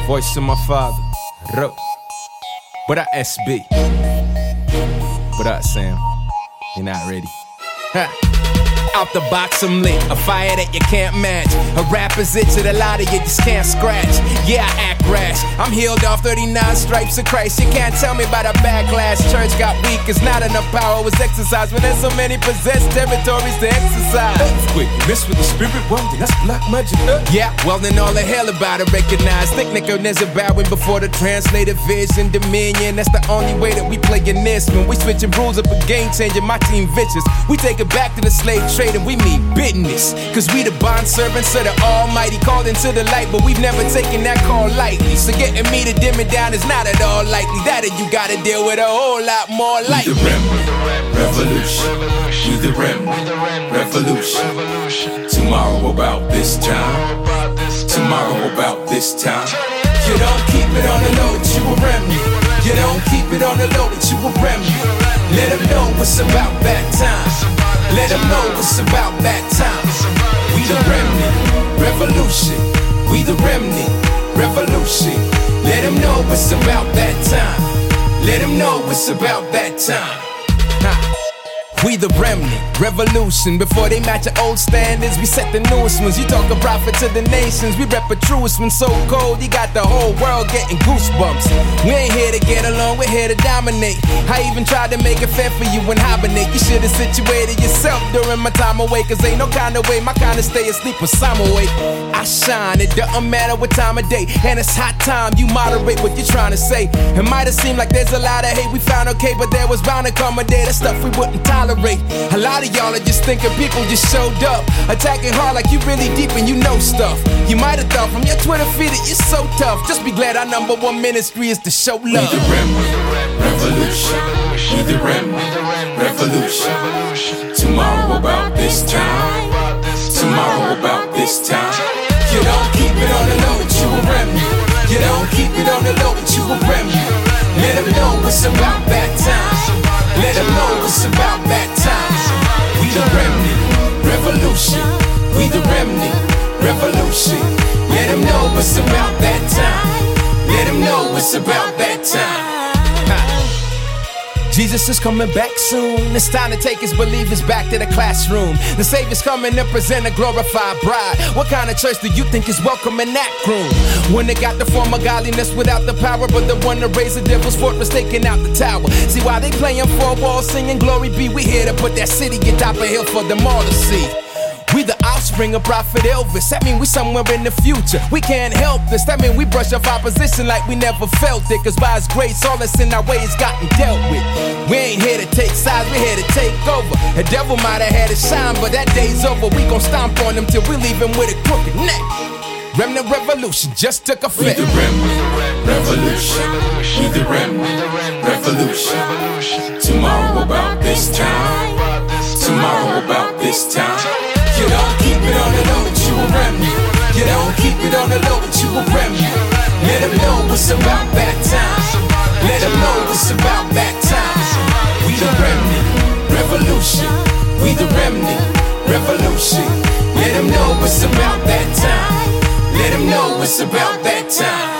Voice of my father. Ro. What up, SB? What up, Sam? You're not ready. Ha. Out the box I'm lit, a fire that you can't match. A rapper's itch that a lot of you just can't scratch. Yeah, I act rash, I'm healed off 39 stripes of Christ. You can't tell me about a backlash. Church got weak, it's not enough power was exercised. When there's so many possessed territories to exercise. Quick, miss with the spirit one, then that's black magic. Yeah, well then all the hell about it recognize. Think Nicodemus bowing before the translated vision dominion. That's the only way that we playin' this. When we switching rules up a game changer, my team vicious. We take it back to the slave trade and we mean business. Cause we the bond servants of the Almighty, called into the light, but we've never taken that call lightly. So getting me to dim it down is not at all likely. That you gotta deal with a whole lot more lightly. We the revolution. We the revolution. Tomorrow about this time. Tomorrow about this time. You don't keep it on the low that you a remnant. You don't keep it on the low that you a remnant. Let them know what's about that time. Let them know what's about that time. We the remnant, revolution. We the remnant, revolution. Let them know what's about that time. Let them know what's about that time. We the remnant, revolution. Before they match our old standards, we set the newest ones. You talk a prophet to the nations, we rep a truest one. So cold, you got the whole world getting goosebumps. We ain't here to get along, we're here to dominate. I even tried to make it fair for you and hibernate. You should've situated yourself during my time away. Cause ain't no kind of way my kind of stay asleep when I'm awake. I shine, it doesn't matter what time of day. And it's hot time, you moderate what you're trying to say. It might've seemed like there's a lot of hate we found okay, but there was bound to come a day that stuff we wouldn't tolerate. A lot of y'all are just thinking people just showed up, attacking hard like you really deep and you know stuff. You might have thought from your Twitter feed that you're so tough. Just be glad our number one ministry is to show love. We the remnant, revolution. We the remnant, revolution. Tomorrow about this time. Tomorrow about this time. You don't keep it on the low that you a remnant. You don't keep it on the low that you a remnant. Let them know what's about that time. Let them know what's about that time. We the remnant, revolution. We the remnant, revolution. Let them know what's about that time. Let them know what's about that time. Jesus is coming back soon. It's time to take his believers back to the classroom. The Savior's coming to present a glorified bride. What kind of church do you think is welcome in that room? When they got the form of godliness without the power, but the one to raise the devil's fortress, taking out the tower. See why they playing four walls, singing glory be. We here to put that city atop a hill for them all to see. We the offspring of Prophet Elvis. That mean we somewhere in the future. We can't help this. That mean we brush off opposition like we never felt it. Cause by his grace, all that's in our way has gotten dealt with. We ain't here to take sides, we're here to take over. The devil might have had his shine, but that day's over. We gon' stomp on him till we leave him with a crooked neck. Remnant revolution just took a flip. We the remnant, revolution. We the remnant, revolution. Tomorrow about this time. Tomorrow about this time. You don't keep it on the low that you a remnant. You don't keep it on the low that you a remnant. Let them know what's about that time. Let them know what's about that time. We the remnant, revolution. We the remnant, revolution. Let them know what's about that time. Let them know what's about that time.